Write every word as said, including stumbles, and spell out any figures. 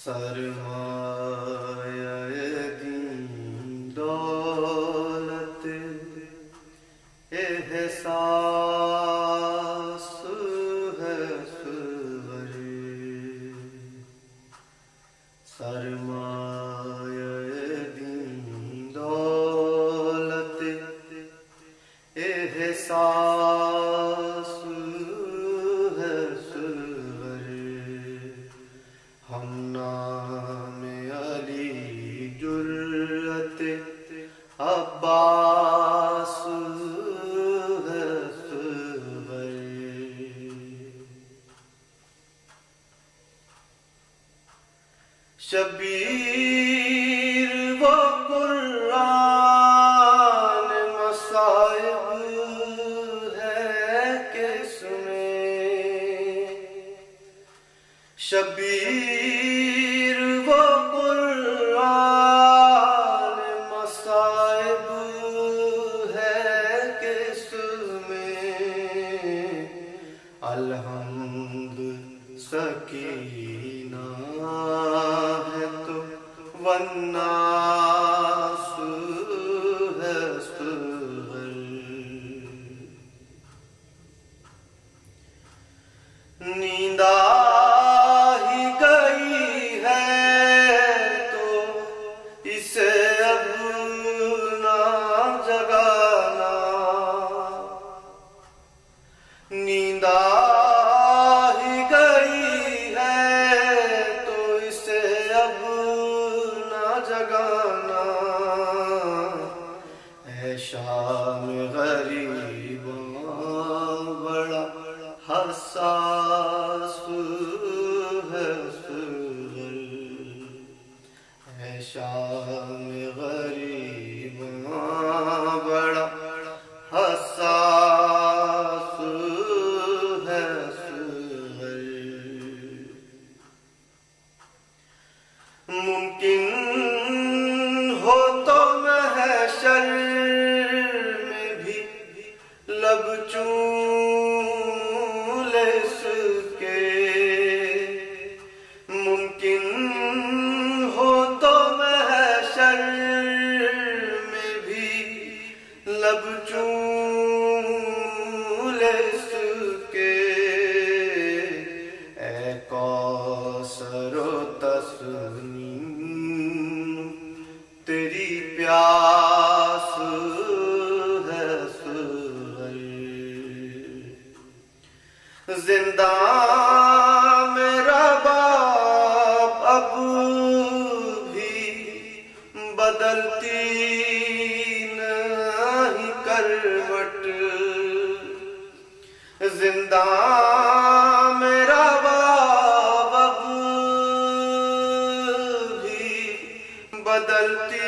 سرمایہ دین دولت احساس ہے سور، سرمایہ دین دولت احساس ہے سور، ہم نام علی جرأت عباس ہے سور، شبیر و قرآن مصائب ہے کہ سنیں، شبیر و قرآن مصائب ہے کہ سنیں، الحمد سکینہ ہے تو والناس ہے سور، نیند آ ہی گئی ہے تو اسے اب نہ جگانا، نیند آ ہی گئی ہے تو اسے اب نہ جگانا، اے شام غریباں بڑا حساس ہے سور، اے شام غریباں بڑا حساس ہے سور، ممکن ہو تو محشر میں بھی لب چوم لے اس کے، ممکن ہو تو محشر میں بھی لب چوم لے اس کے، اے کوثر و تسنیم تیری پیاس ہے سور، زندہ میرا باپ اب بھی بدلتی نہیں کروٹ، زندہ میرا باپ اب بھی بدلتی